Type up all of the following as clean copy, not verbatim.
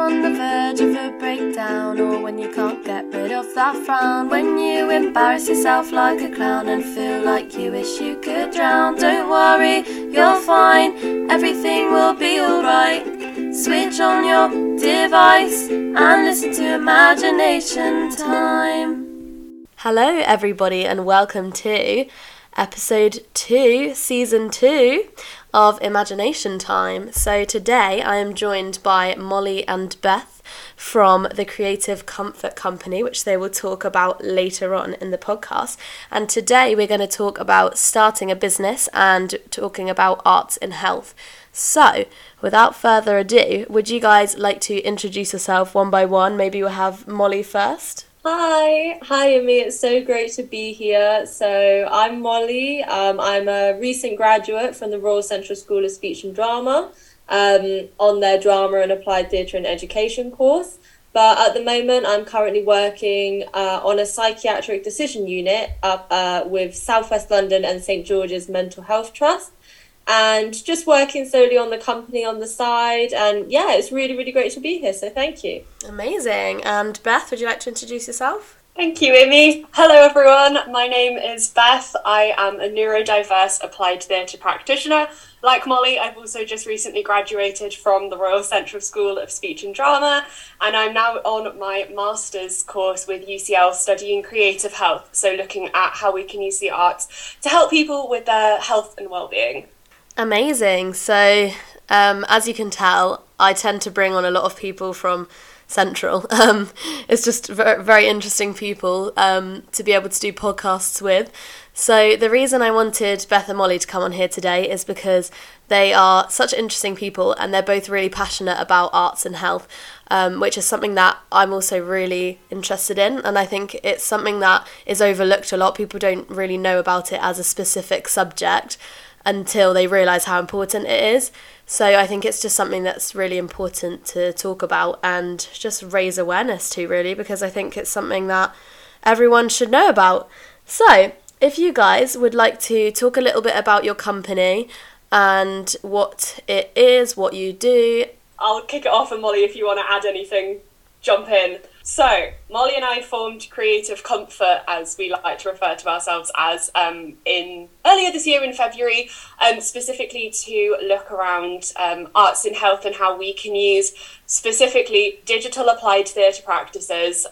on the verge of a breakdown, or when you can't get rid of that frown, when you embarrass yourself like a clown and feel like you wish you could drown, don't worry, you're fine, everything will be alright. Switch on your device and listen to Imagination Time. Hello everybody and welcome to episode 2, season 2 of Imagination Time. So today I am joined by Molly and Beth from the Creative Comfort Company, which they will talk about later on in the podcast. And today we're going to talk about starting a business and talking about arts in health. So, without further ado, would you guys like to introduce yourself one by one? Maybe we'll have Molly first. Hi, Amy. It's so great to be here. So I'm Molly. I'm a recent graduate from the Royal Central School of Speech and Drama on their Drama and Applied Theatre and Education course. But at the moment, I'm currently working on a psychiatric decision unit up with South West London and St George's Mental Health Trust. And just working solely on the company on the side. And yeah, it's really, really great to be here. So thank you. Amazing. And Beth, would you like to introduce yourself? Thank you, Amy. Hello, everyone. My name is Beth. I am a neurodiverse applied theatre practitioner. Like Molly, I've also just recently graduated from the Royal Central School of Speech and Drama, and I'm now on my master's course with UCL studying creative health, so looking at how we can use the arts to help people with their health and well-being. Amazing. So, as you can tell, I tend to bring on a lot of people from Central. It's just very interesting people to be able to do podcasts with. So the reason I wanted Beth and Molly to come on here today is because they are such interesting people and they're both really passionate about arts and health, which is something that I'm also really interested in. And I think it's something that is overlooked a lot. People don't really know about it as a specific subject until they realise how important it is. So I think it's just something that's really important to talk about and just raise awareness to, really, because I think it's something that everyone should know about. So if you guys would like to talk a little bit about your company and what it is, what you do. I'll kick it off, and Molly, if you want to add anything, jump in. So, Molly and I formed Creative Comfort, as we like to refer to ourselves as, in earlier this year in February, specifically to look around arts in health and how we can use specifically digital applied theatre practices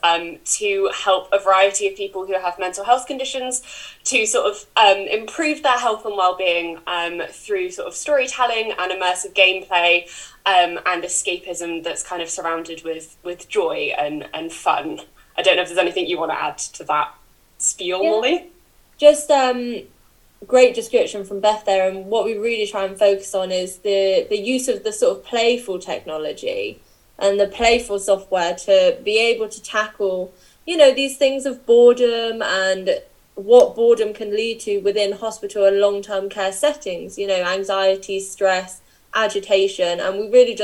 to help a variety of people who have mental health conditions to sort of improve their health and well-being through sort of storytelling and immersive gameplay and escapism that's kind of surrounded with joy and fun. I don't know if there's anything you want to add to that spiel, Molly? Just great description from Beth there, and what we really try and focus on is the use of the sort of playful technology and the playful software to be able to tackle, you know, these things of boredom and what boredom can lead to within hospital and long-term care settings, you know, anxiety, stress, agitation. And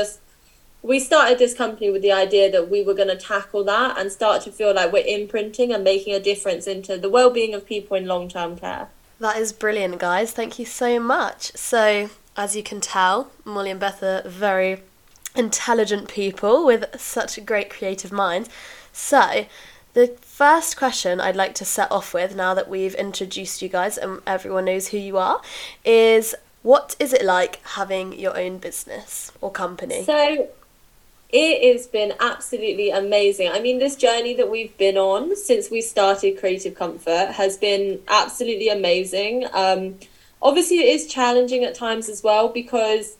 we started this company with the idea that we were going to tackle that and start to feel like we're imprinting and making a difference into the well-being of people in long-term care. That is brilliant, guys. Thank you so much. So, as you can tell, Molly and Beth are very intelligent people with such great creative minds. So, the first question I'd like to set off with, now that we've introduced you guys and everyone knows who you are, is what is it like having your own business or company? So, it has been absolutely amazing. I mean, this journey that we've been on since we started Creative Comfort has been absolutely amazing. Obviously, it is challenging at times as well, because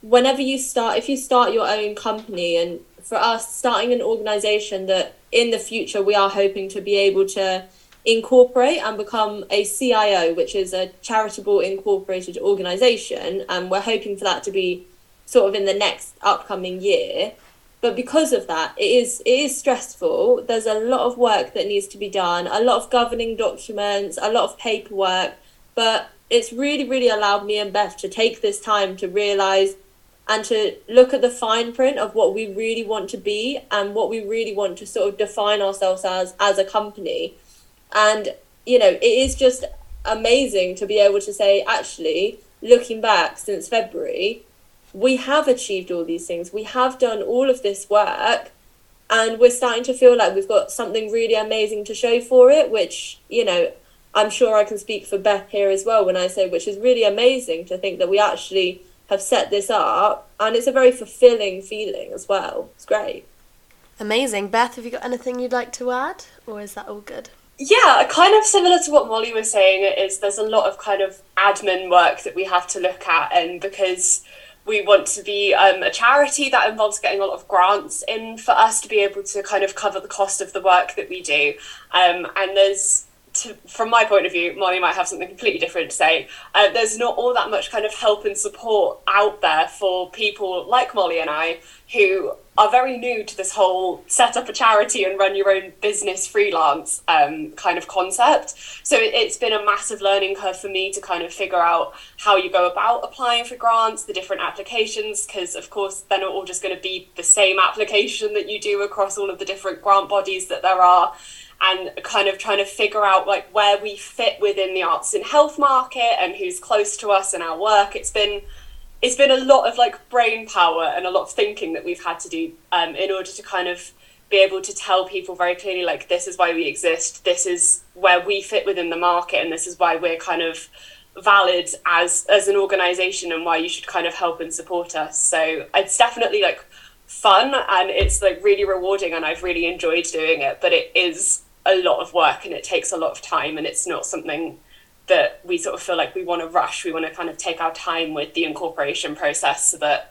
if you start your own company, and for us, starting an organisation that in the future we are hoping to be able to incorporate and become a CIO, which is a charitable incorporated organisation, and we're hoping for that to be sort of in the next upcoming year. But because of that, it is stressful. There's a lot of work that needs to be done, a lot of governing documents, a lot of paperwork. But it's really, really allowed me and Beth to take this time to realise and to look at the fine print of what we really want to be and what we really want to sort of define ourselves as a company. And, you know, it is just amazing to be able to say, actually, looking back since February, we have achieved all these things. We have done all of this work, and we're starting to feel like we've got something really amazing to show for it, which, you know, I'm sure I can speak for Beth here as well when I say, which is really amazing to think that we actually have set this up, and it's a very fulfilling feeling as well. It's great. Amazing. Beth, have you got anything you'd like to add, or is that all good? Yeah, kind of similar to what Molly was saying, is there's a lot of kind of admin work that we have to look at, and because we want to be a charity, that involves getting a lot of grants in for us to be able to kind of cover the cost of the work that we do. And there's, from my point of view, Molly might have something completely different to say, there's not all that much kind of help and support out there for people like Molly and I, who are very new to this whole set up a charity and run your own business freelance kind of concept. So it's been a massive learning curve for me to kind of figure out how you go about applying for grants, the different applications, because of course they're not all just going to be the same application that you do across all of the different grant bodies that there are, and kind of trying to figure out like where we fit within the arts and health market and who's close to us and our work. It's been a lot of like brain power and a lot of thinking that we've had to do in order to kind of be able to tell people very clearly, like, this is why we exist, this is where we fit within the market, and this is why we're kind of valid as an organisation and why you should kind of help and support us. So it's definitely like fun, and it's like really rewarding, and I've really enjoyed doing it, but it is a lot of work and it takes a lot of time, and it's not something that we sort of feel like we want to rush. We want to kind of take our time with the incorporation process so that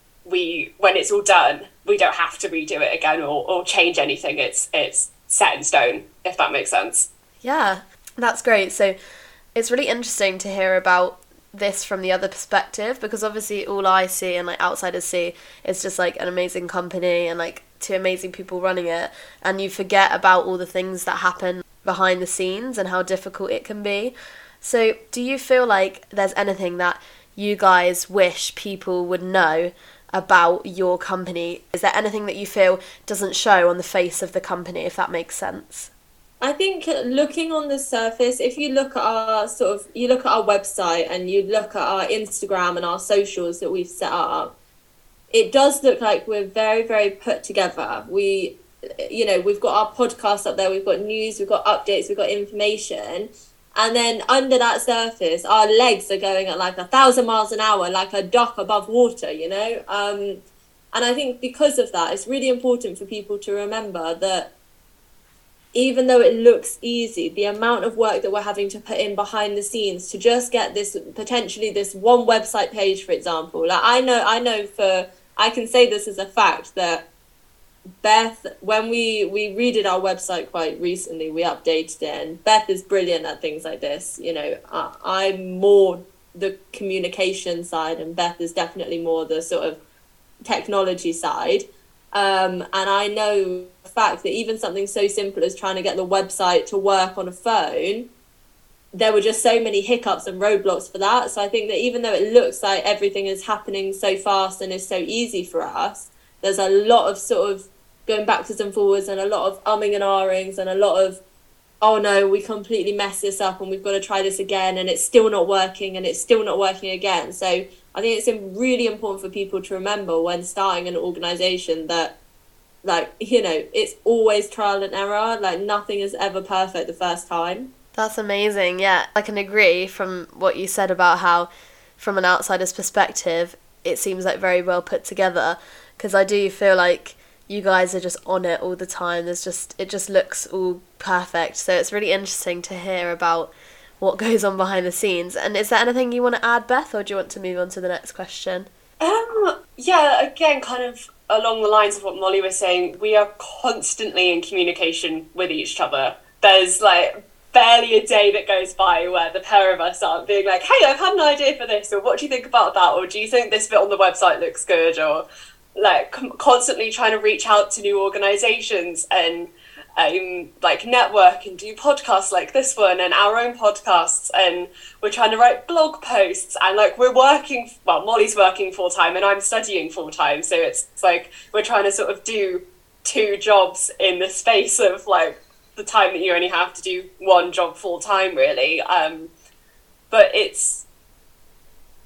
when it's all done, we don't have to redo it again or change anything. It's set in stone, if that makes sense. Yeah, that's great. So it's really interesting to hear about this from the other perspective, because obviously all I see and like outsiders see is just like an amazing company and like two amazing people running it, and you forget about all the things that happen behind the scenes and how difficult it can be. So do you feel like there's anything that you guys wish people would know about your company? Is there anything that you feel doesn't show on the face of the company, if that makes sense? I think looking on the surface, if you look at our you look at our website and you look at our Instagram and our socials that we've set up, it does look like we're very, very put together. We've got our podcast up there, we've got news, we've got updates, we've got information. And then under that surface, our legs are going at like 1,000 miles an hour, like a duck above water, you know? And I think because of that, it's really important for people to remember that even though it looks easy, the amount of work that we're having to put in behind the scenes to just get this, potentially this one website page, for example. Like I can say this as a fact that Beth, when we redid our website quite recently, we updated it, and Beth is brilliant at things like this. You know, I'm more the communication side, and Beth is definitely more the sort of technology side. And I know the fact that even something so simple as trying to get the website to work on a phone, there were just so many hiccups and roadblocks for that. So I think that even though it looks like everything is happening so fast and is so easy for us, there's a lot of sort of going backwards and forwards and a lot of umming and ahhings and a lot of, oh no, we completely messed this up and we've got to try this again and it's still not working and it's still not working again. So I think it's really important for people to remember when starting an organisation that, like, you know, it's always trial and error. Like, nothing is ever perfect the first time. That's amazing. Yeah, I can agree from what you said about how, from an outsider's perspective, it seems like very well put together, because I do feel like you guys are just on it all the time. It just looks all perfect. So it's really interesting to hear about what goes on behind the scenes. And is there anything you want to add, Beth, or do you want to move on to the next question? Yeah, again, kind of along the lines of what Molly was saying, we are constantly in communication with each other. There's like barely a day that goes by where the pair of us aren't being like, hey, I've had an idea for this, or what do you think about that, or do you think this bit on the website looks good, or like constantly trying to reach out to new organisations and like network and do podcasts like this one and our own podcasts, and we're trying to write blog posts, and like Molly's working full-time and I'm studying full-time, so it's like we're trying to sort of do two jobs in the space of like the time that you only have to do one job full-time, really. But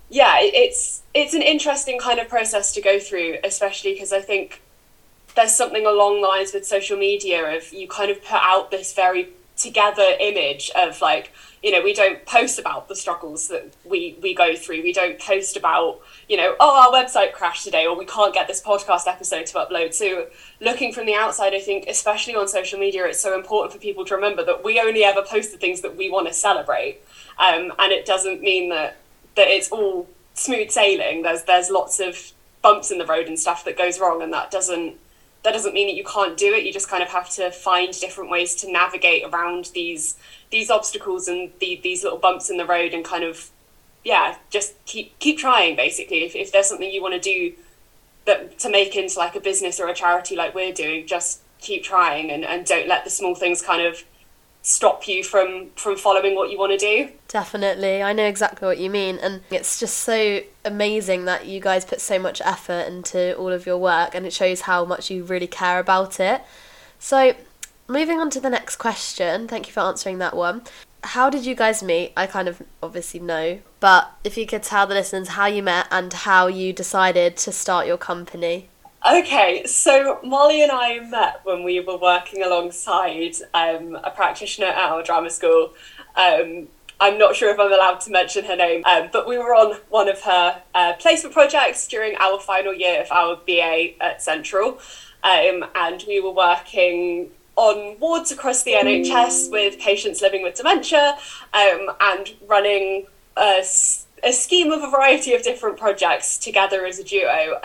yeah, it's an interesting kind of process to go through, especially because I think there's something along the lines with social media of you kind of put out this very together image of like, you know, we don't post about the struggles that we go through. We don't post about, you know, oh, our website crashed today, or we can't get this podcast episode to upload. So looking from the outside, I think, especially on social media, it's so important for people to remember that we only ever post the things that we want to celebrate. And it doesn't mean that it's all smooth sailing. There's lots of bumps in the road and stuff that goes wrong, and that doesn't mean that you can't do it. You just kind of have to find different ways to navigate around these obstacles and these little bumps in the road, and kind of, yeah, just keep trying, basically. If there's something you want to do that to make into like a business or a charity like we're doing, just keep trying, and don't let the small things kind of stop you from following what you want to do. Definitely, I know exactly what you mean, and it's just so amazing that you guys put so much effort into all of your work, and it shows how much you really care about it. So moving on to the next question, thank you for answering that one. How did you guys meet? I kind of obviously know, but if you could tell the listeners how you met and how you decided to start your company. Okay, so Molly and I met when we were working alongside a practitioner at our drama school. I'm not sure if I'm allowed to mention her name, but we were on one of her placement projects during our final year of our BA at Central, and we were working on wards across the NHS with patients living with dementia, and running a scheme of a variety of different projects together as a duo.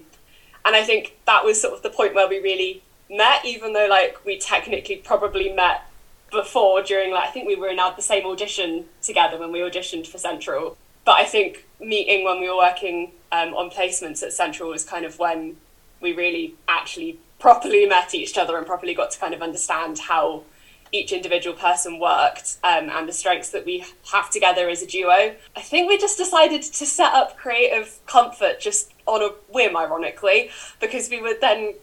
And I think that was sort of the point where we really met, even though like we technically probably met before during, like, I think we were in the same audition together when we auditioned for Central. But I think meeting when we were working on placements at Central was kind of when we really actually properly met each other and properly got to kind of understand how each individual person worked, and the strengths that we have together as a duo. I think we just decided to set up Creative Comfort just on a whim, ironically, because we would then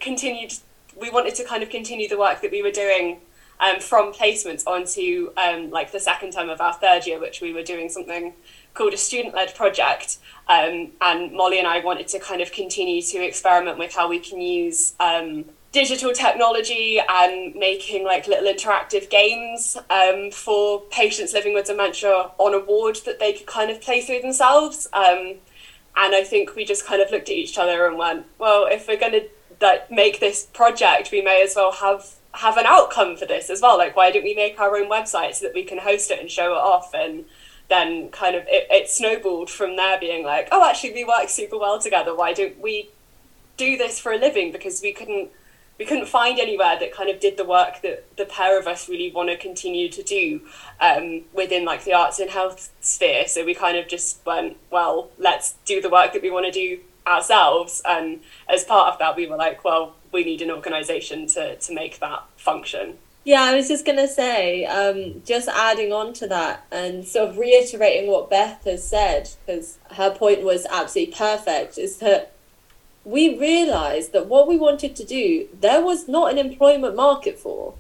we wanted to kind of continue the work that we were doing from placements onto like the second term of our third year, which we were doing something called a student-led project. And Molly and I wanted to kind of continue to experiment with how we can use digital technology and making like little interactive games for patients living with dementia on a ward that they could kind of play through themselves. And I think we just kind of looked at each other and went, well, if we're going to make this project, we may as well have an outcome for this as well. Like, why don't we make our own website so that we can host it and show it off? And then kind of it snowballed from there, being like, oh, actually we work super well together. Why don't we do this for a living? Because we couldn't find anywhere that kind of did the work that the pair of us really want to continue to do within like the arts and health sphere. So we kind of just went, well, let's do the work that we want to do ourselves. And as part of that, we were like, well, we need an organisation to make that function. Yeah, I was just going to say, just adding on to that and sort of reiterating what Beth has said, because her point was absolutely perfect, is that we realised that what we wanted to do, there was not an employment market for.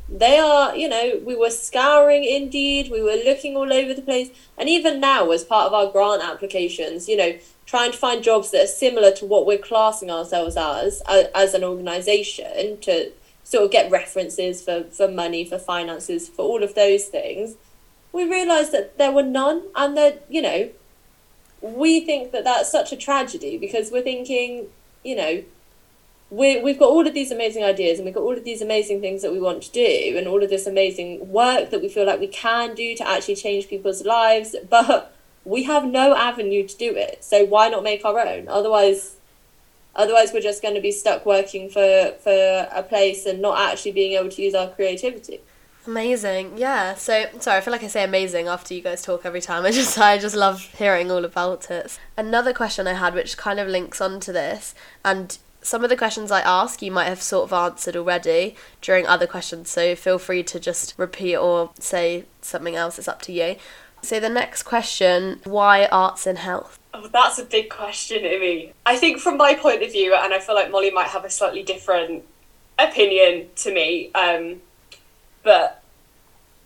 We were scouring Indeed, we were looking all over the place. And even now, as part of our grant applications, trying to find jobs that are similar to what we're classing ourselves as an organisation, to sort of get references for money, for finances, for all of those things. We realised that there were none, and that, we think that that's such a tragedy, because we're thinking, we've got all of these amazing ideas, and we've got all of these amazing things that we want to do, and all of this amazing work that we feel like we can do to actually change people's lives, but we have no avenue to do it. So why not make our own? Otherwise we're just going to be stuck working for a place and not actually being able to use our creativity. Amazing. Yeah. So, sorry, I feel like I say amazing after you guys talk every time. I just love hearing all about it. Another question I had, which kind of links onto this, and some of the questions I ask you might have sort of answered already during other questions, so feel free to just repeat or say something else. It's up to you. So the next question, why arts and health? Oh, that's a big question, Imi. I think from my point of view, and I feel like Molly might have a slightly different opinion to me, but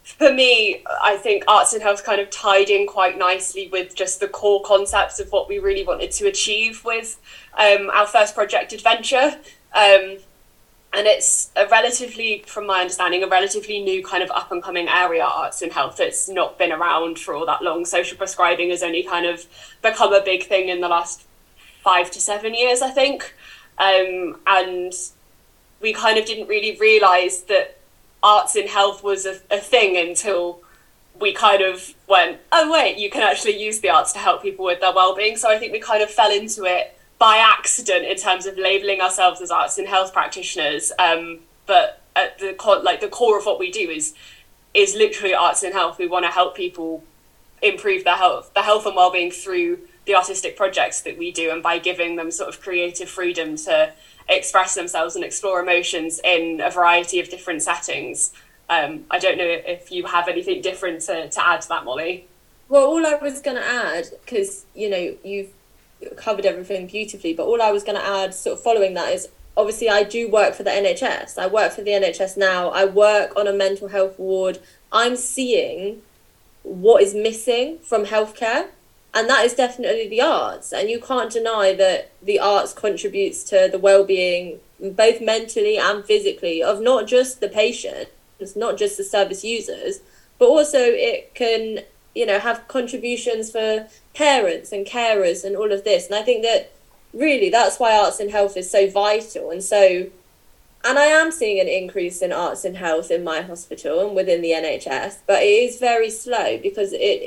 for me, I think arts and health kind of tied in quite nicely with just the core concepts of what we really wanted to achieve with our first project adventure. And it's a relatively, from my understanding, a relatively new kind of up and coming area, arts and health. It's not been around for all that long. Social prescribing has only kind of become a big thing in the last 5 to 7 years, I think. And we kind of didn't really realise that arts in health was a thing until we kind of went, oh wait, you can actually use the arts to help people with their well-being. So I think we kind of fell into it by accident in terms of labelling ourselves as arts and health practitioners, but at the core of what we do is literally arts and health. We want to help people improve their health and well-being through the artistic projects that we do, and by giving them sort of creative freedom to express themselves and explore emotions in a variety of different settings. I don't know if you have anything different to add to that, Molly. Well, all I was going to add, because you've covered everything beautifully, but all I was going to add sort of following that is, obviously I do work for the NHS. I work for the NHS now. I work on a mental health ward. I'm seeing what is missing from healthcare, and that is definitely the arts. And you can't deny that the arts contributes to the well-being, both mentally and physically, of not just the patient, it's not just the service users, but also it can have contributions for parents and carers and all of this. And I think that really that's why arts and health is so vital. And I am seeing an increase in arts and health in my hospital and within the NHS, but it is very slow because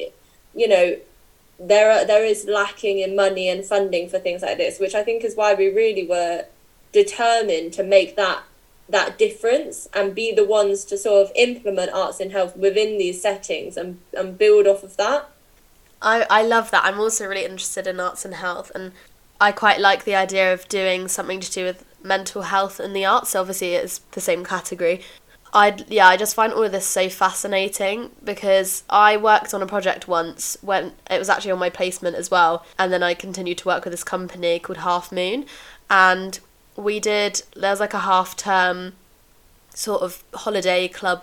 there is lacking in money and funding for things like this, which I think is why we really were determined to make that difference and be the ones to sort of implement arts and health within these settings and build off of that. I love that. I'm also really interested in arts and health, and I quite like the idea of doing something to do with mental health and the arts. Obviously it's the same category. I just find all of this so fascinating, because I worked on a project once when it was actually on my placement as well, and then I continued to work with this company called Half Moon, and there's like a half-term sort of holiday club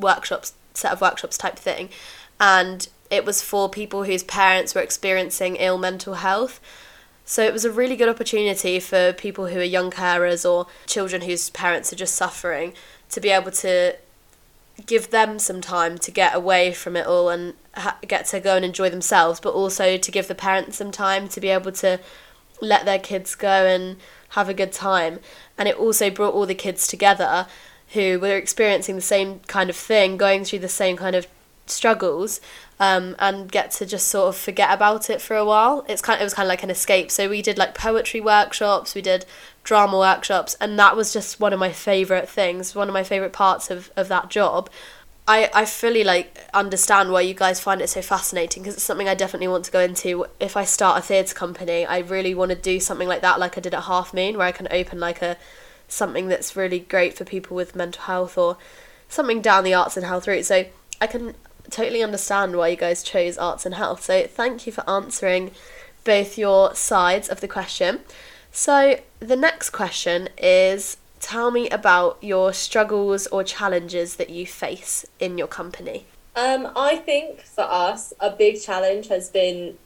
set of workshops type thing, and it was for people whose parents were experiencing ill mental health. So it was a really good opportunity for people who are young carers or children whose parents are just suffering to be able to give them some time to get away from it all and get to go and enjoy themselves, but also to give the parents some time to be able to let their kids go and have a good time. And it also brought all the kids together who were experiencing the same kind of thing, going through the same kind of struggles, and get to just sort of forget about it for a while. It was kind of like an escape. So we did like poetry workshops, we did drama workshops, and that was just one of my favourite things, one of my favourite parts of that job. I fully understand why you guys find it so fascinating, because it's something I definitely want to go into. If I start a theatre company, I really want to do something like that, like I did at Half Moon, where I can open something that's really great for people with mental health, or something down the arts and health route. So I can totally understand why you guys chose arts and health. So thank you for answering both your sides of the question. So the next question is, tell me about your struggles or challenges that you face in your company. I think for us, a big challenge has been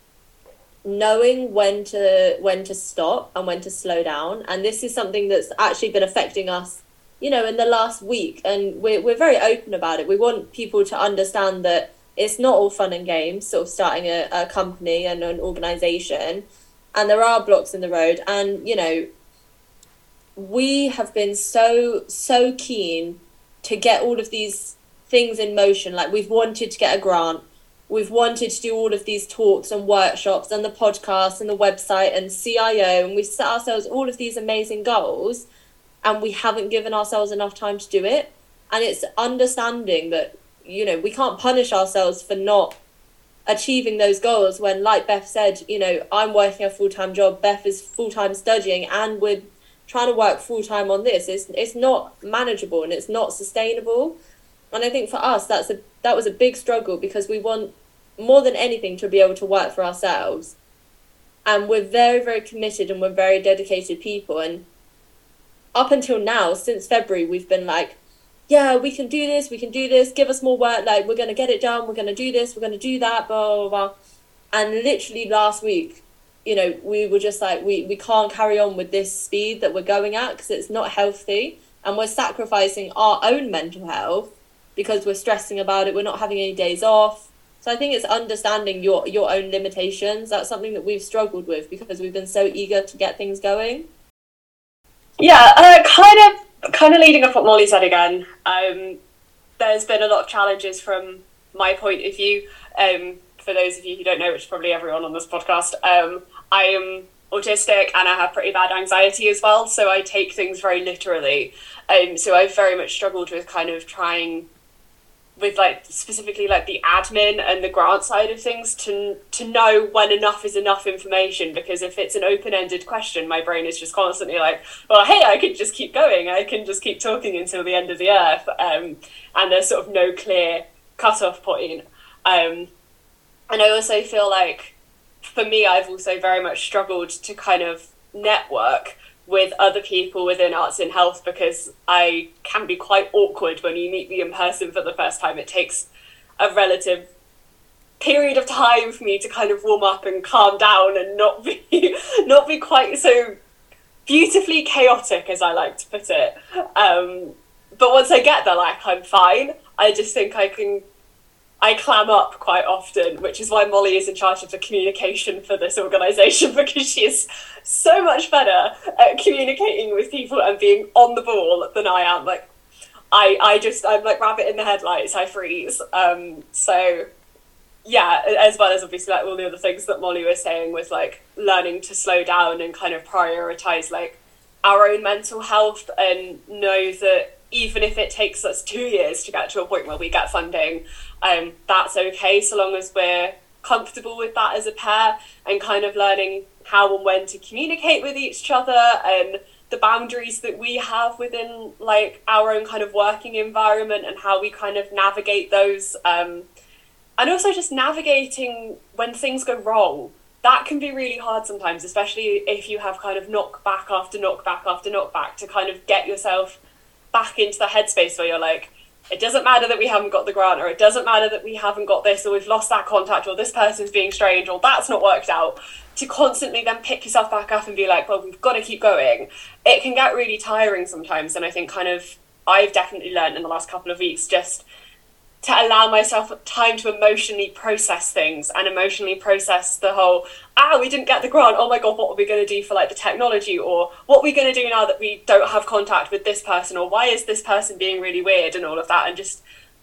knowing when to stop and when to slow down. And this is something that's actually been affecting us, in the last week. And we're very open about it. We want people to understand that it's not all fun and games, sort of starting a company and an organisation. And there are blocks in the road. And, we have been so keen to get all of these things in motion. Like, we've wanted to get a grant. We've wanted to do all of these talks and workshops and the podcast and the website and CIO. And we've set ourselves all of these amazing goals, and we haven't given ourselves enough time to do it. And it's understanding that, we can't punish ourselves for not achieving those goals when, like Beth said, I'm working a full-time job, Beth is full-time studying, and we're trying to work full-time on this. It's not manageable and it's not sustainable. And I think for us, that was a big struggle, because we want more than anything to be able to work for ourselves. And we're very, very committed and we're very dedicated people. And up until now, since February, we've been like, yeah, we can do this, give us more work, like, we're going to get it done, we're going to do this, we're going to do that, blah, blah, blah. And literally last week, you know, we were just like, we can't carry on with this speed that we're going at because it's not healthy. And we're sacrificing our own mental health because we're stressing about it. We're not having any days off. So I think it's understanding your own limitations. That's something that we've struggled with because we've been so eager to get things going. Yeah, kind of leading up what Molly said again. There's been a lot of challenges from my point of view. For those of you who don't know, which is probably everyone on this podcast, I am autistic and I have pretty bad anxiety as well, so I take things very literally. So I've very much struggled with kind of trying with like specifically like the admin and the grant side of things to know when enough is enough information, because if it's an open-ended question, my brain is just constantly like, well, hey, I could just keep going, I can just keep talking until the end of the earth, and there's sort of no clear cut-off point. And I also feel like for me, I've also very much struggled to kind of network with other people within arts and health, because I can be quite awkward when you meet me in person for the first time. It takes a relative period of time for me to kind of warm up and calm down and not be quite so beautifully chaotic, as I like to put it. But once I get there, like, I'm fine. I just think I clam up quite often, which is why Molly is in charge of the communication for this organisation, because she is so much better at communicating with people and being on the ball than I am. Like, I'm like rabbit in the headlights, I freeze. So, yeah, as well as obviously like all the other things that Molly was saying with like learning to slow down and kind of prioritise like our own mental health, and know that even if it takes us 2 years to get to a point where we get funding, that's okay, so long as we're comfortable with that as a pair, and kind of learning how and when to communicate with each other, and the boundaries that we have within like our own kind of working environment, and how we kind of navigate those, and also just navigating when things go wrong. That can be really hard sometimes, especially if you have kind of knockback after knockback after knockback, to kind of get yourself back into the headspace where you're like, it doesn't matter that we haven't got the grant, or it doesn't matter that we haven't got this, or we've lost that contact, or this person's being strange, or that's not worked out, to constantly then pick yourself back up and be like, well, we've got to keep going. It can get really tiring sometimes, and I think kind of I've definitely learned in the last couple of weeks just to allow myself time to emotionally process things, and emotionally process the whole, we didn't get the grant, oh my god, what are we going to do for like the technology, or what are we going to do now that we don't have contact with this person, or why is this person being really weird, and all of that, and just,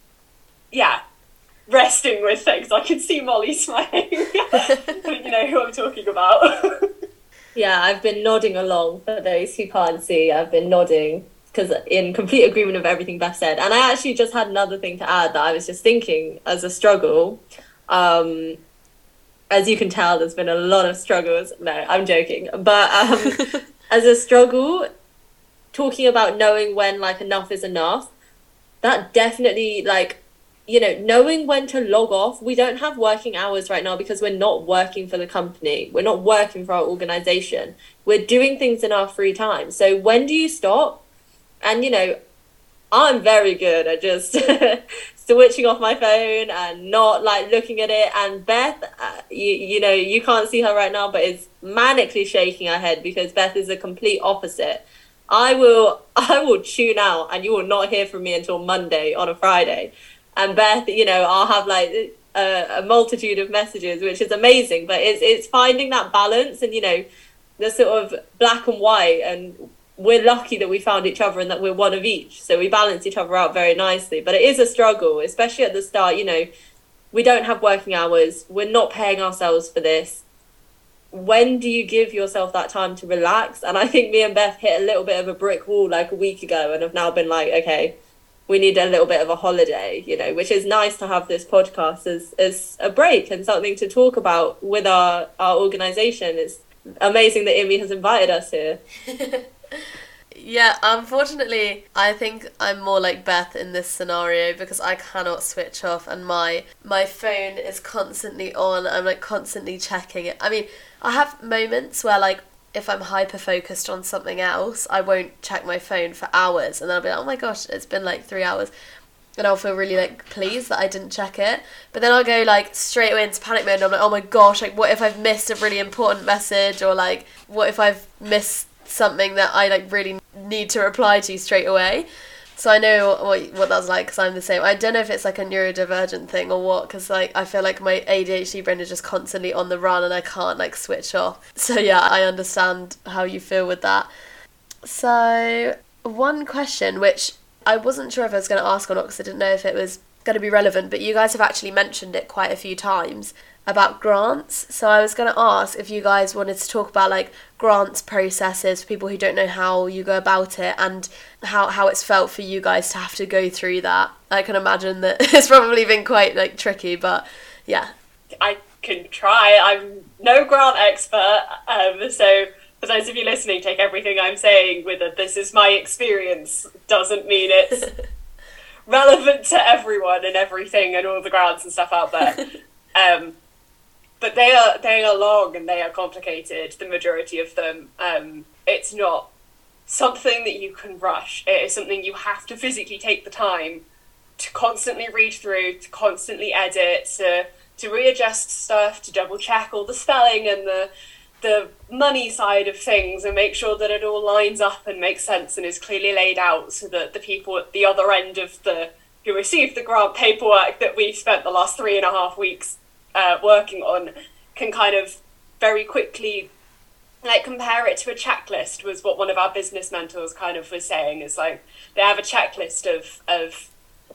yeah, resting with things. I can see Molly smiling. You know who I'm talking about. Yeah, I've been nodding along. For those who can't see, I've been nodding, because in complete agreement with everything Beth said. And I actually just had another thing to add that I was just thinking as a struggle. As you can tell, there's been a lot of struggles. No, I'm joking. But as a struggle, talking about knowing when like enough is enough, that definitely, like, you know, knowing when to log off. We don't have working hours right now because we're not working for the company. We're not working for our organisation. We're doing things in our free time. So when do you stop? And, you know, I'm very good at just switching off my phone and not like looking at it. And Beth, you know, you can't see her right now, but is manically shaking her head, because Beth is the complete opposite. I will tune out and you will not hear from me until Monday on a Friday. And Beth, you know, I'll have like a multitude of messages, which is amazing. But it's finding that balance, and, you know, the sort of black and white, and we're lucky that we found each other and that we're one of each. So we balance each other out very nicely. But it is a struggle, especially at the start. You know, we don't have working hours. We're not paying ourselves for this. When do you give yourself that time to relax? And I think me and Beth hit a little bit of a brick wall like a week ago, and have now been like, okay, we need a little bit of a holiday, you know, which is nice to have this podcast as a break and something to talk about with our organisation. It's amazing that Imi has invited us here. Yeah, unfortunately, I think I'm more like Beth in this scenario, because I cannot switch off, and my phone is constantly on. I'm like constantly checking it. I mean, I have moments where like if I'm hyper focused on something else, I won't check my phone for hours, and then I'll be like, oh my gosh, it's been like 3 hours, and I'll feel really like pleased that I didn't check it. But then I'll go like straight away into panic mode, and I'm like, oh my gosh, like what if I've missed a really important message, or like what if I've missed something that I like really need to reply to straight away. So I know what that's like, because I'm the same. I don't know if it's like a neurodivergent thing or what, because like I feel like my ADHD brain is just constantly on the run and I can't like switch off. So yeah, I understand how you feel with that. So one question which I wasn't sure if I was going to ask or not, because I didn't know if it was going to be relevant, but you guys have actually mentioned it quite a few times about grants. So I was going to ask if you guys wanted to talk about like grants processes for people who don't know how you go about it, and how it's felt for you guys to have to go through that. I can imagine that it's probably been quite like tricky, but yeah. I can try. I'm no grant expert, so for those of you listening, take everything I'm saying with a "this is my experience" doesn't mean it's relevant to everyone and everything and all the grants and stuff out there. But they are long and they are complicated, the majority of them. It's not something that you can rush. It is something you have to physically take the time to constantly read through, to constantly edit, to readjust stuff, to double check all the spelling and the money side of things, and make sure that it all lines up and makes sense and is clearly laid out, so that the people at the other end of who received the grant paperwork that we've spent the last 3.5 weeks working on can kind of very quickly like compare it to a checklist, was what one of our business mentors kind of was saying. Is like they have a checklist of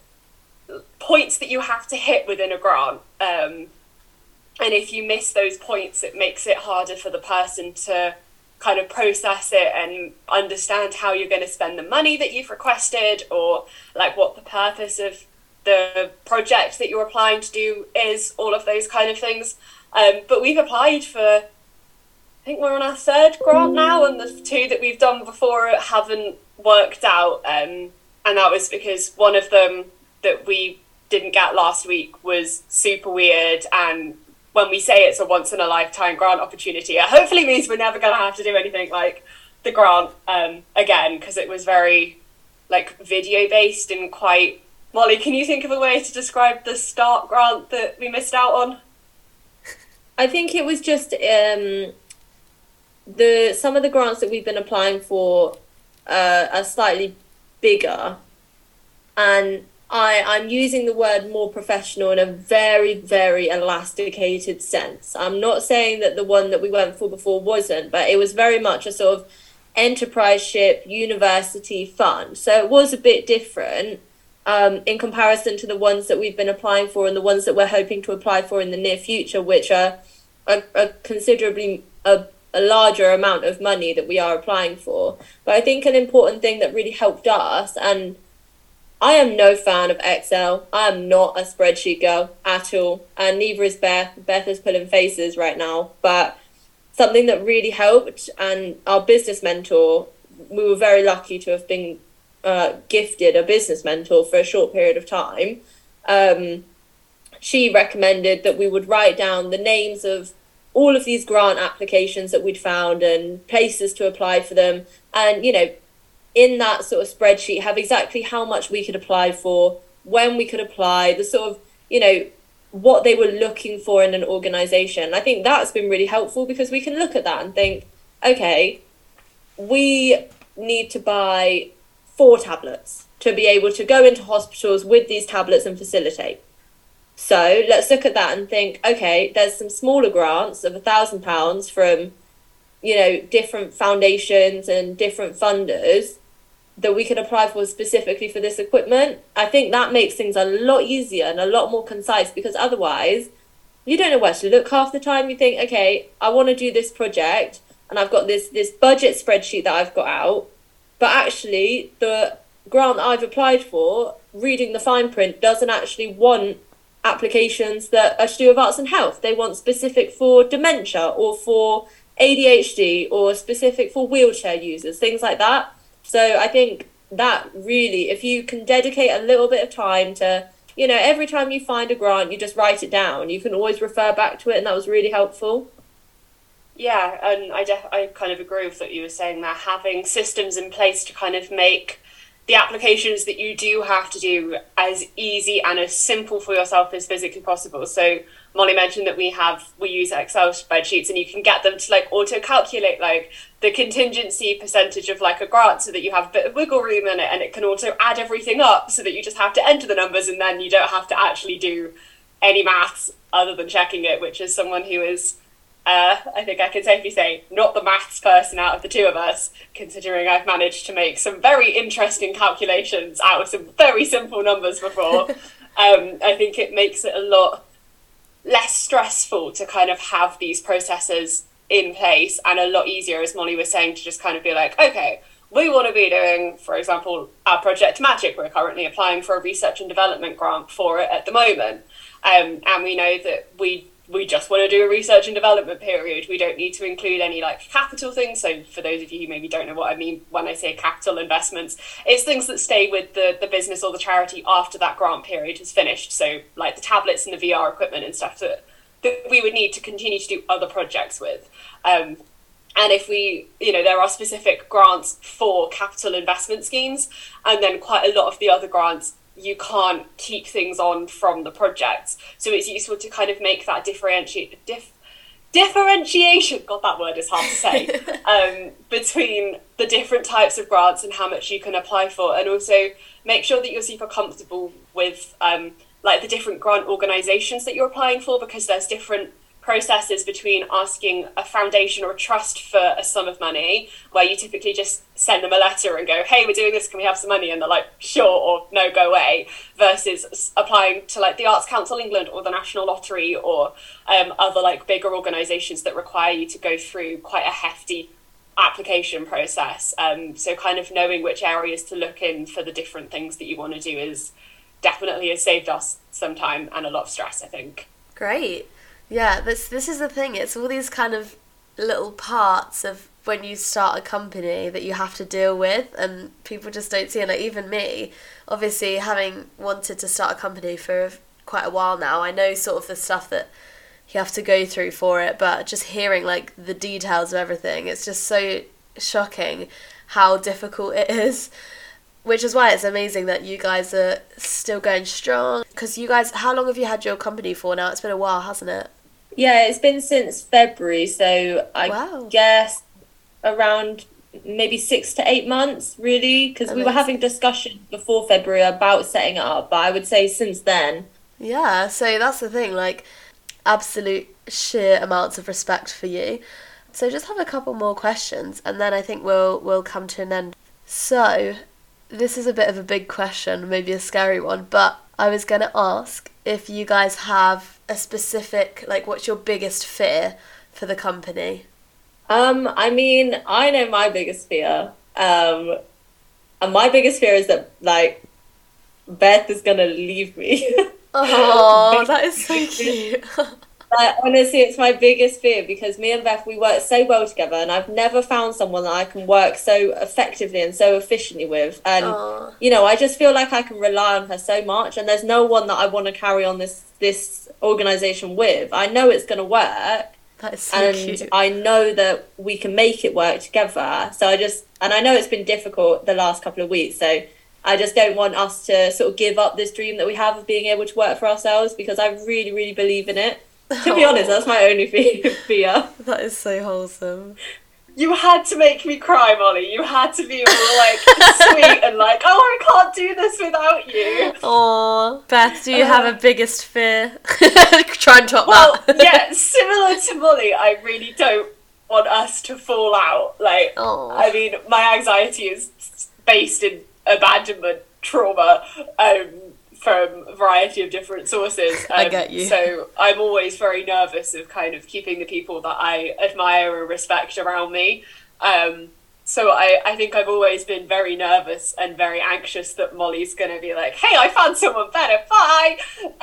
points that you have to hit within a grant, and if you miss those points, it makes it harder for the person to kind of process it and understand how you're going to spend the money that you've requested, or like what the purpose of the project that you're applying to do is, all of those kind of things. But we've applied for, I think we're on our 3rd grant now, and the 2 that we've done before haven't worked out. And that was because one of them that we didn't get last week was super weird. And when we say it's a once in a lifetime grant opportunity, it hopefully means we're never going to have to do anything like the grant again, because it was very like video based and quite... Molly, can you think of a way to describe the start grant that we missed out on? I think it was just some of the grants that we've been applying for are slightly bigger, and I'm using the word more professional in a very, very elasticated sense. I'm not saying that the one that we went for before wasn't, but it was very much a sort of enterprise-ship university fund. So it was a bit different in comparison to the ones that we've been applying for and the ones that we're hoping to apply for in the near future, which are a considerably a larger amount of money that we are applying for. But I think an important thing that really helped us, and I am no fan of Excel. I am not a spreadsheet girl at all, and neither is Beth. Beth is pulling faces right now. But something that really helped, and our business mentor, we were very lucky to have been gifted a business mentor for a short period of time. She recommended that we would write down the names of all of these grant applications that we'd found and places to apply for them, and in that sort of spreadsheet have exactly how much we could apply for, when we could apply, the sort of what they were looking for in an organization. I think that's been really helpful, because we can look at that and think, okay, we need to buy 4 tablets to be able to go into hospitals with these tablets and facilitate. So let's look at that and think, okay, there's some smaller grants of £1,000 from, different foundations and different funders that we could apply for specifically for this equipment. I think that makes things a lot easier and a lot more concise, because otherwise you don't know where to look half the time. You think, okay, I want to do this project and I've got this budget spreadsheet that I've got out, but actually the grant I've applied for, reading the fine print, doesn't actually want applications that are to do with arts and health. They want specific for dementia or for ADHD or specific for wheelchair users, things like that. So I think that really, if you can dedicate a little bit of time to, every time you find a grant, you just write it down. You can always refer back to it, and that was really helpful. Yeah, and I kind of agree with what you were saying there. Having systems in place to kind of make the applications that you do have to do as easy and as simple for yourself as physically possible. So Molly mentioned that we use Excel spreadsheets, and you can get them to like auto calculate like the contingency percentage of like a grant, so that you have a bit of wiggle room in it, and it can also add everything up so that you just have to enter the numbers, and then you don't have to actually do any maths other than checking it, which is someone who is I think I can safely say not the maths person out of the two of us, considering I've managed to make some very interesting calculations out of some very simple numbers before. I think it makes it a lot less stressful to kind of have these processes in place, and a lot easier, as Molly was saying, to just kind of be like, okay, we want to be doing, for example, our project Magic. We're currently applying for a research and development grant for it at the moment. And we know that we just want to do a research and development period. We don't need to include any like capital things. So for those of you who maybe don't know what I mean when I say capital investments, it's things that stay with the business or the charity after that grant period is finished. So like the tablets and the VR equipment and stuff that we would need to continue to do other projects with. And if there are specific grants for capital investment schemes, and then quite a lot of the other grants you can't keep things on from the projects. So it's useful to kind of make that differentiation, God, that word is hard to say, between the different types of grants and how much you can apply for, and also make sure that you're super comfortable with like the different grant organisations that you're applying for, because there's different processes between asking a foundation or a trust for a sum of money, where you typically just send them a letter and go, hey, we're doing this, can we have some money? And they're like, sure, or no, go away, versus applying to like the Arts Council England or the National Lottery or other like bigger organisations that require you to go through quite a hefty application process. So kind of knowing which areas to look in for the different things that you want to do is definitely has saved us some time and a lot of stress, I think. Great. Yeah, this is the thing. It's all these kind of little parts of when you start a company that you have to deal with, and people just don't see it. Like even me, obviously having wanted to start a company for quite a while now, I know sort of the stuff that you have to go through for it, but just hearing like the details of everything, it's just so shocking how difficult it is. Which is why it's amazing that you guys are still going strong. Because you guys, how long have you had your company for now? It's been a while, hasn't it? Yeah, it's been since February, so I guess around maybe 6 to 8 months, really, because we were having discussions before February about setting it up, but I would say since then. Yeah, so that's the thing, like, absolute sheer amounts of respect for you. So just have a couple more questions, and then I think we'll come to an end. So, this is a bit of a big question, maybe a scary one, but I was going to ask if you guys have a specific, like, what's your biggest fear for the company? I mean, I know my biggest fear. And my biggest fear is that, like, Beth is going to leave me. Oh, that is so cute. Like, honestly, it's my biggest fear, because me and Beth, we work so well together, and I've never found someone that I can work so effectively and so efficiently with. And, I just feel like I can rely on her so much, and there's no one that I want to carry on this organisation with. I know it's going to work. That is so cute. And I know that we can make it work together. So I know it's been difficult the last couple of weeks, so I just don't want us to sort of give up this dream that we have of being able to work for ourselves, because I really, really believe in it. To be honest, that's my only fear. That is so wholesome. You had to make me cry, Molly. You had to be all like sweet and like, oh, I can't do this without you. Oh, Beth, do you have a biggest fear? Try and top that. Yeah, similar to Molly, I really don't want us to fall out. Like, I mean, my anxiety is based in abandonment trauma. From a variety of different sources. I get you. So I'm always very nervous of kind of keeping the people that I admire and respect around me. So I think I've always been very nervous and very anxious that Molly's going to be like, hey, I found someone better, bye!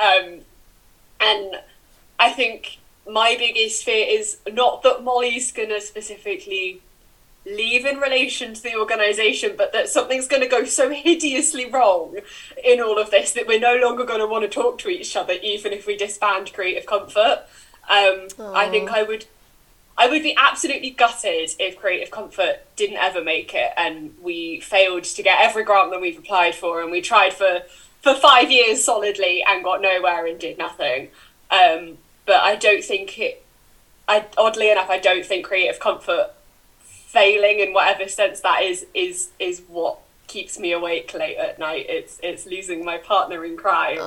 And I think my biggest fear is not that Molly's going to specifically leave in relation to the organisation, but that something's going to go so hideously wrong in all of this that we're no longer going to want to talk to each other, even if we disband Creative Comfort. I think I I would be absolutely gutted if Creative Comfort didn't ever make it and we failed to get every grant that we've applied for, and we tried for 5 years solidly and got nowhere and did nothing. But I don't think oddly enough, I don't think Creative Comfort failing in whatever sense that is what keeps me awake late at night. It's losing my partner in crime.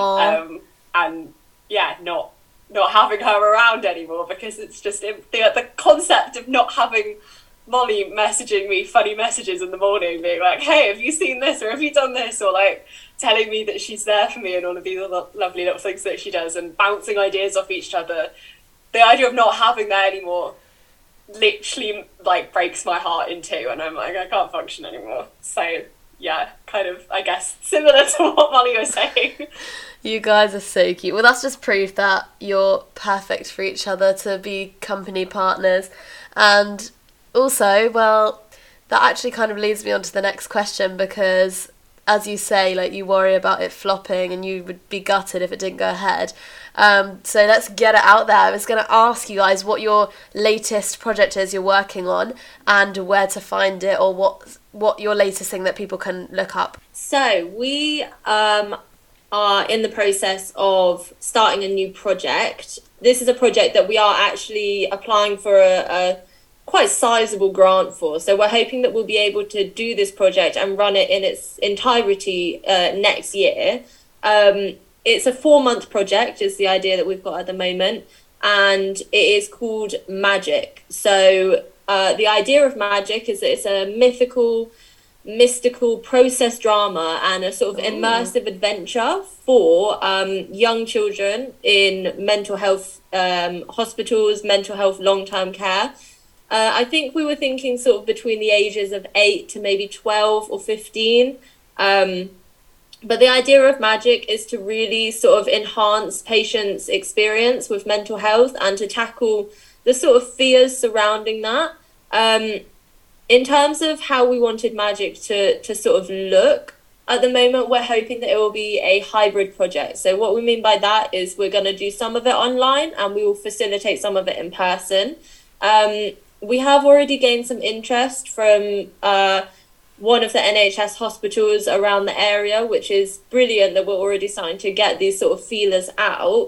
And yeah, not having her around anymore, because it's just the concept of not having Molly messaging me funny messages in the morning being like, hey, have you seen this, or have you done this, or like telling me that she's there for me and all of these other lovely little things that she does, and bouncing ideas off each other. The idea of not having that anymore literally like breaks my heart in two, and I'm like, I can't function anymore. So yeah, kind of, I guess, similar to what Molly was saying. You guys are so cute. Well, that's just proof that you're perfect for each other to be company partners. And also, well, that actually kind of leads me on to the next question, because as you say, like, you worry about it flopping and you would be gutted if it didn't go ahead. So let's get it out there. I was going to ask you guys what your latest project is you're working on and where to find it, or what your latest thing that people can look up. So we are in the process of starting a new project. This is a project that we are actually applying for a quite sizable grant for. So we're hoping that we'll be able to do this project and run it in its entirety next year. It's a 4-month project is the idea that we've got at the moment, and it is called Magic. So the idea of Magic is that it's a mystical process drama and a sort of immersive adventure for young children in mental health hospitals, mental health long-term care. I think we were thinking sort of between the ages of 8 to maybe 12 or 15. But the idea of Magic is to really sort of enhance patients' experience with mental health and to tackle the sort of fears surrounding that. In terms of how we wanted Magic to sort of look, at the moment we're hoping that it will be a hybrid project. So what we mean by that is we're going to do some of it online and we will facilitate some of it in person. We have already gained some interest from one of the NHS hospitals around the area, which is brilliant that we're already starting to get these sort of feelers out.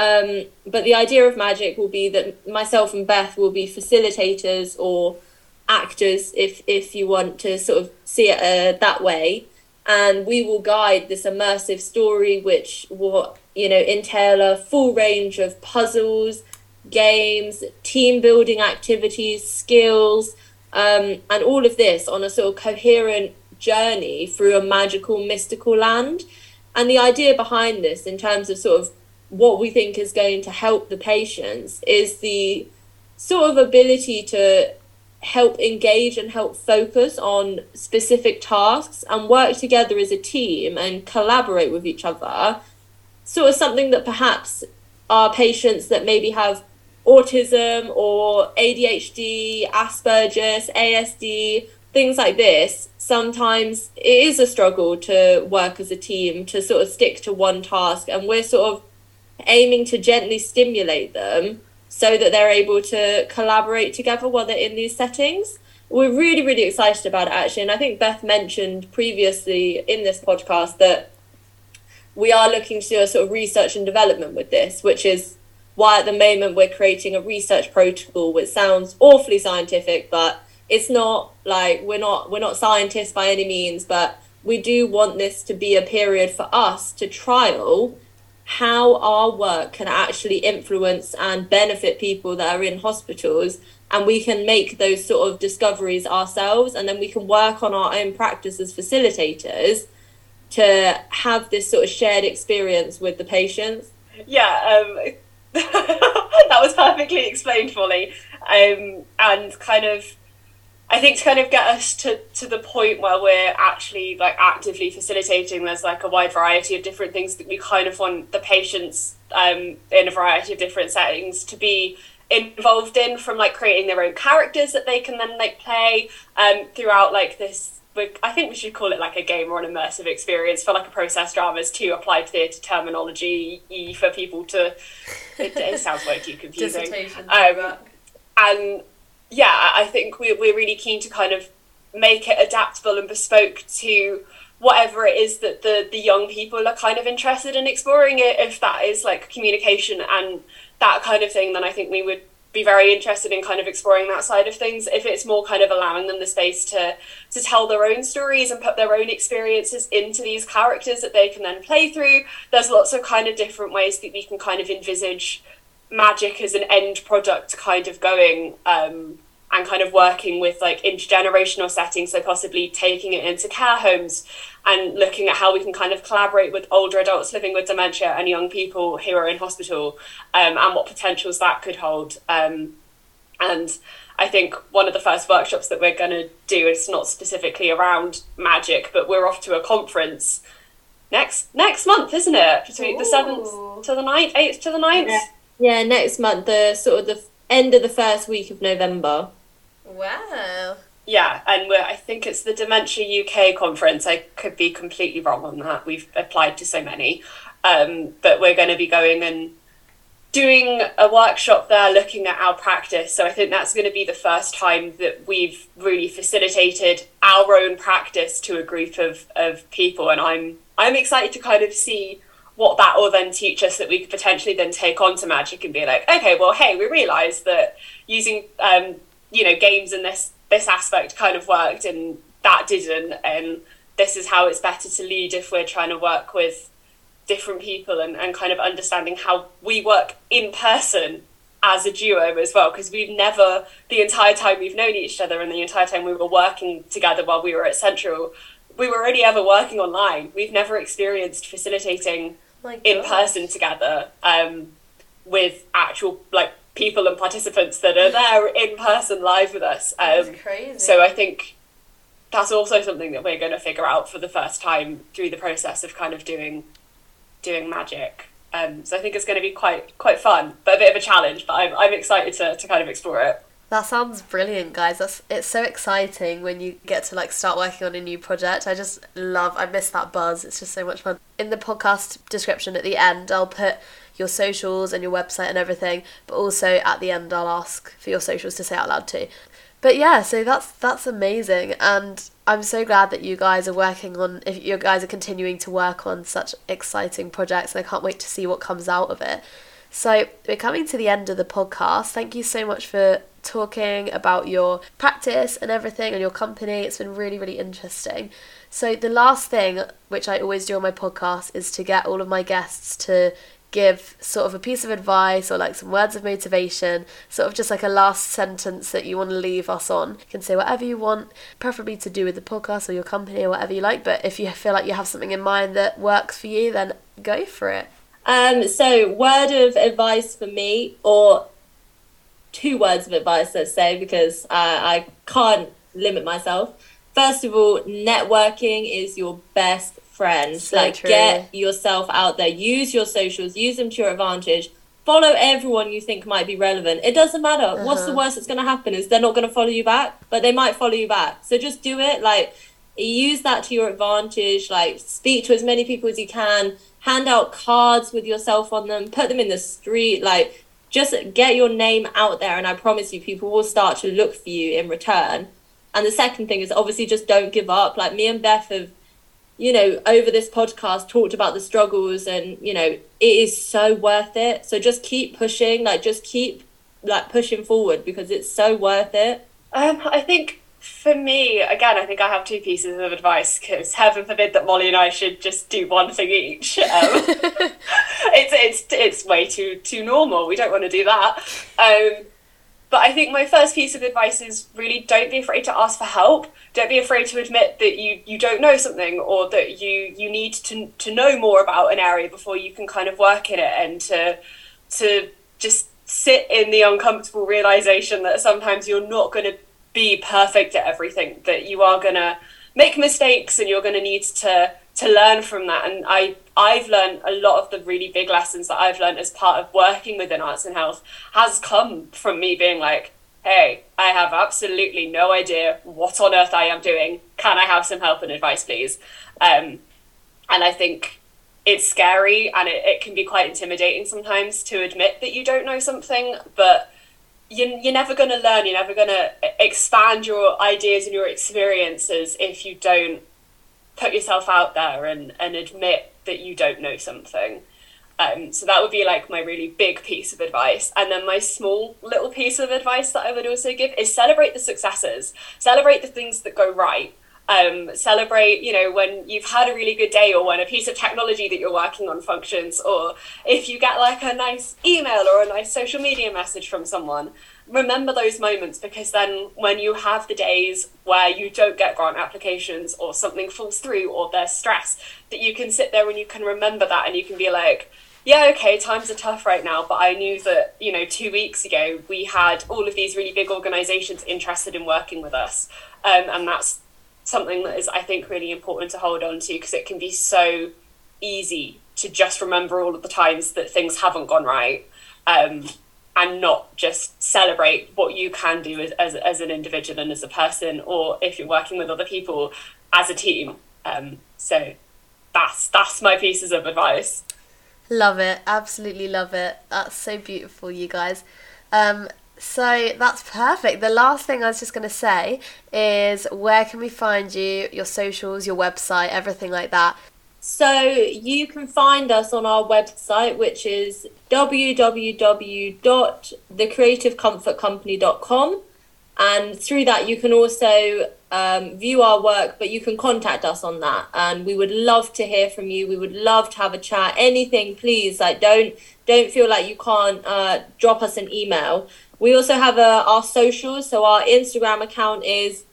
But the idea of Magic will be that myself and Beth will be facilitators or actors, if you want to sort of see it that way. And we will guide this immersive story, which will, entail a full range of puzzles, games, team building activities, skills, and all of this on a sort of coherent journey through a magical, mystical land. And the idea behind this, in terms of sort of what we think is going to help the patients, is the sort of ability to help engage and help focus on specific tasks and work together as a team and collaborate with each other. Sort of something that perhaps our patients that maybe have autism or ADHD, Asperger's, ASD, things like this, sometimes it is a struggle to work as a team, to sort of stick to one task, and we're sort of aiming to gently stimulate them so that they're able to collaborate together while they're in these settings. We're really, really excited about it, actually, and I think Beth mentioned previously in this podcast that we are looking to do a sort of research and development with this, which is why at the moment we're creating a research protocol, which sounds awfully scientific, but it's not. Like, we're not scientists by any means, but we do want this to be a period for us to trial how our work can actually influence and benefit people that are in hospitals, and we can make those sort of discoveries ourselves, and then we can work on our own practice as facilitators to have this sort of shared experience with the patients. Yeah, that was perfectly explained, Molly. And kind of, I think to kind of get us to the point where we're actually like actively facilitating, there's like a wide variety of different things that we kind of want the patients in a variety of different settings to be involved in, from like creating their own characters that they can then like play throughout like this. I think we should call it like a game or an immersive experience for like a process dramas, to applied theatre terminology for people to. It sounds way too confusing. And yeah, I think we're really keen to kind of make it adaptable and bespoke to whatever it is that the young people are kind of interested in exploring. It if that is like communication and that kind of thing, then I think we would be very interested in kind of exploring that side of things. If it's more kind of allowing them the space to tell their own stories and put their own experiences into these characters that they can then play through, there's lots of kind of different ways that we can kind of envisage magic as an end product kind of going, and kind of working with like intergenerational settings, so possibly taking it into care homes and looking at how we can kind of collaborate with older adults living with dementia and young people who are in hospital, and what potentials that could hold. And I think one of the first workshops that we're going to do is not specifically around magic, but we're off to a conference next month, isn't it? Between the 7th to the 9th, 8th to the 9th? Yeah, next month, the end of the first week of November. Wow. Yeah, and I think it's the Dementia UK conference. I could be completely wrong on that. We've applied to so many. But we're going to be going and doing a workshop there looking at our practice. So I think that's going to be the first time that we've really facilitated our own practice to a group of people. And I'm excited to kind of see what that will then teach us that we could potentially then take on to magic and be like, okay, well, hey, we realised that using games in this aspect kind of worked and that didn't, and this is how it's better to lead if we're trying to work with different people and kind of understanding how we work in person as a duo as well, because we've never, the entire time we've known each other and the entire time we were working together while we were at Central, we were only ever working online. We've never experienced facilitating in person together, with actual like people and participants that are there in person live with us. That's crazy. So I think that's also something that we're going to figure out for the first time through the process of kind of doing magic. So I think it's going to be quite fun, but a bit of a challenge, but I'm excited to kind of explore it. That sounds brilliant, guys. It's so exciting when you get to like start working on a new project. I miss that buzz. It's just so much fun. In the podcast description at the end, I'll put your socials and your website and everything, but also at the end I'll ask for your socials to say out loud too. But yeah, so that's amazing, and I'm so glad that you guys are if you guys are continuing to work on such exciting projects, and I can't wait to see what comes out of it. So we're coming to the end of the podcast. Thank you so much for talking about your practice and everything and your company. It's been really, really interesting. So the last thing, which I always do on my podcast, is to get all of my guests to give sort of a piece of advice or like some words of motivation, sort of just like a last sentence that you want to leave us on. You can say whatever you want, preferably to do with the podcast or your company or whatever you like, but if you feel like you have something in mind that works for you, then go for it. So word of advice for me, or 2 words of advice, let's say, because I can't limit myself. First of all, networking is your best friend. So like true. Get yourself out there, use your socials, use them to your advantage, follow everyone you think might be relevant. It doesn't matter. What's the worst that's going to happen is they're not going to follow you back, but they might follow you back. So just do it. Like, use that to your advantage. Like, speak to as many people as you can, hand out cards with yourself on them, put them in the street. Like, just get your name out there, and I promise you people will start to look for you in return. And the second thing is obviously just don't give up. Like, me and Beth have, over this podcast talked about the struggles, and, it is so worth it. So just keep pushing, just keep pushing forward, because it's so worth it. I think for me, again, I think I have 2 pieces of advice, because heaven forbid that Molly and I should just do one thing each. It's way too normal. We don't want to do that. But I think my first piece of advice is really don't be afraid to ask for help. Don't be afraid to admit that you don't know something, or that you need to know more about an area before you can kind of work in it, and to just sit in the uncomfortable realization that sometimes you're not going to be perfect at everything, that you are going to make mistakes and you're going to need to learn from that. And I've learned a lot of the really big lessons that I've learned as part of working within arts and health has come from me being like, hey, I have absolutely no idea what on earth I am doing. Can I have some help and advice, please? And I think it's scary, and it can be quite intimidating sometimes to admit that you don't know something, but you're never going to learn, you're never going to expand your ideas and your experiences if you don't put yourself out there and admit that you don't know something. So that would be like my really big piece of advice. And then my small little piece of advice that I would also give is celebrate the successes, celebrate the things that go right. Celebrate, when you've had a really good day, or when a piece of technology that you're working on functions, or if you get like a nice email or a nice social media message from someone. Remember those moments, because then when you have the days where you don't get grant applications or something falls through or there's stress, that you can sit there and you can remember that and you can be like, yeah, okay, times are tough right now, but I knew that, 2 weeks ago we had all of these really big organisations interested in working with us. And that's something that is, I think, really important to hold on to, because it can be so easy to just remember all of the times that things haven't gone right, and not just celebrate what you can do as an individual and as a person, or if you're working with other people as a team. So that's my pieces of advice. Love it, absolutely love it. That's so beautiful, you guys. So that's perfect. The last thing I was just going to say is, where can we find you, your socials, your website, everything like that? So you can find us on our website, which is www.thecreativecomfortcompany.com. And through that, you can also view our work, but you can contact us on that. And we would love to hear from you. We would love to have a chat. Anything, please. Like, don't feel like you can't drop us an email. We also have our socials. So our Instagram account is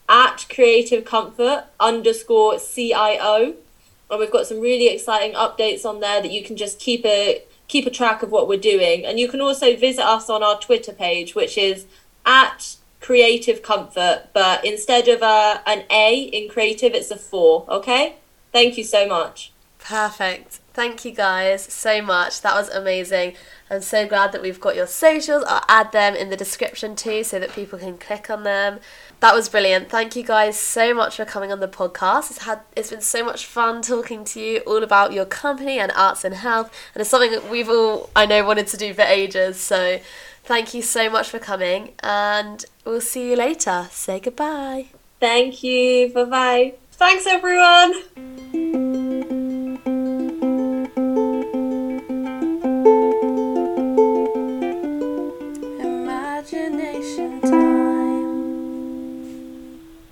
@creativecomfort_CIO. And we've got some really exciting updates on there that you can just keep a track of what we're doing. And you can also visit us on our Twitter page, which is @creativecomfort, but instead of an A in creative, it's a 4. Okay? Thank you so much. Perfect. Thank you guys so much. That was amazing. I'm so glad that we've got your socials. I'll add them in the description too, so that people can click on them. That was brilliant. Thank you guys so much for coming on the podcast. It's been so much fun talking to you all about your company and arts and health, and it's something that we've all, I know, wanted to do for ages. So thank you so much for coming, and we'll see you later. Say goodbye. Thank you. Bye-bye. Thanks, everyone.